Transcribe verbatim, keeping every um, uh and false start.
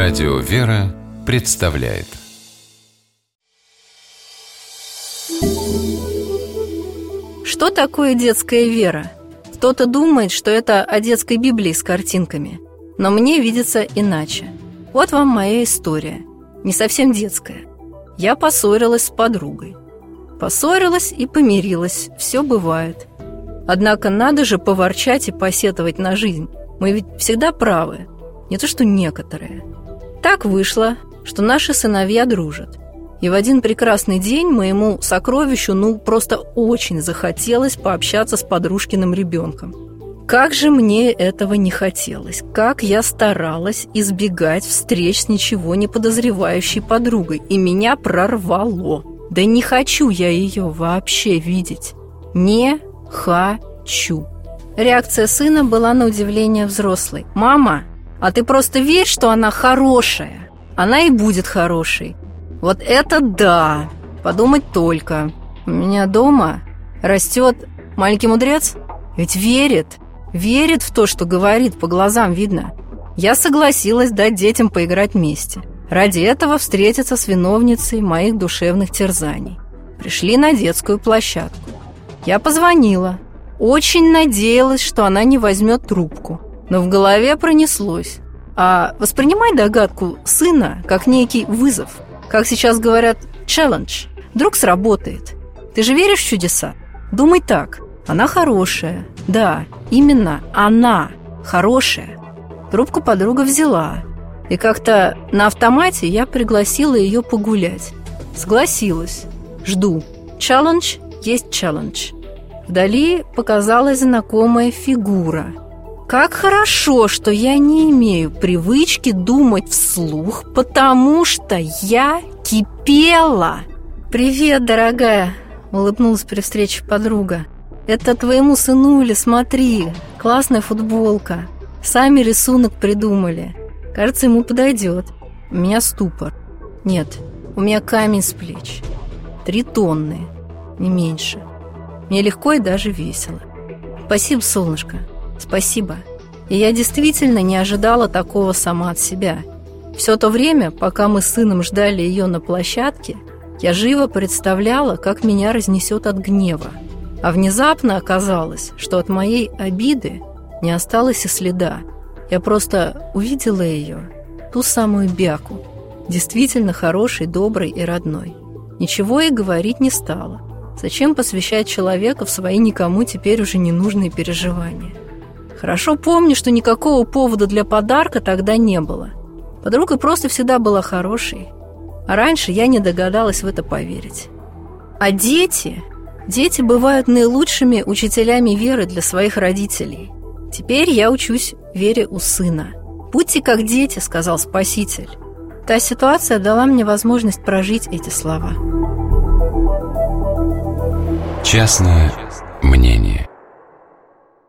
Радио «Вера» представляет. Что такое детская вера? Кто-то думает, что это о детской Библии с картинками, но мне видится иначе. Вот вам моя история, не совсем детская. Я поссорилась с подругой. Поссорилась и помирилась, все бывает. Однако надо же поворчать и посетовать на жизнь. Мы ведь всегда правы, не то что некоторые. Так вышло, что наши сыновья дружат. И в один прекрасный день моему сокровищу ну просто очень захотелось пообщаться с подружкиным ребенком. Как же мне этого не хотелось, как я старалась избегать встреч с ничего не подозревающей подругой, и меня прорвало. Да не хочу я ее вообще видеть. Не хочу. Реакция сына была на удивление взрослой. «Мама, а ты просто верь, что она хорошая. Она и будет хорошей». Вот это да! Подумать только. У меня дома растет маленький мудрец, ведь верит, верит в то, что говорит, по глазам видно. Я согласилась дать детям поиграть вместе. Ради этого встретиться с виновницей моих душевных терзаний. Пришли на детскую площадку. Я позвонила. Очень надеялась, что она не возьмет трубку. Но в голове пронеслось. А воспринимай догадку сына как некий вызов. Как сейчас говорят, челлендж. Вдруг сработает. Ты же веришь в чудеса? Думай так. Она хорошая. Да, именно она хорошая. Трубку подруга взяла. И как-то на автомате я пригласила ее погулять. Согласилась. Жду. Челлендж есть челлендж. Вдали показалась знакомая фигура. Как хорошо, что я не имею привычки думать вслух, потому что я кипела. «Привет, дорогая!» – улыбнулась при встрече подруга. «Это твоему сынуле, смотри, классная футболка. Сами рисунок придумали. Кажется, ему подойдет. У меня ступор. Нет, у меня камень с плеч. Три тонны, не меньше. Мне легко и даже весело. Спасибо, солнышко. Спасибо. И я действительно не ожидала такого сама от себя. Все то время, пока мы с сыном ждали ее на площадке, я живо представляла, как меня разнесет от гнева. А внезапно оказалось, что от моей обиды не осталось и следа. Я просто увидела ее, ту самую Бяку, действительно хорошей, доброй и родной. Ничего ей говорить не стала. Зачем посвящать человека в свои никому теперь уже ненужные переживания? Хорошо помню, что никакого повода для подарка тогда не было. Подруга просто всегда была хорошей. А раньше я не догадалась в это поверить. А дети... Дети бывают наилучшими учителями веры для своих родителей. Теперь я учусь вере у сына. «Будьте как дети», — сказал Спаситель. Та ситуация дала мне возможность прожить эти слова. Частное мнение.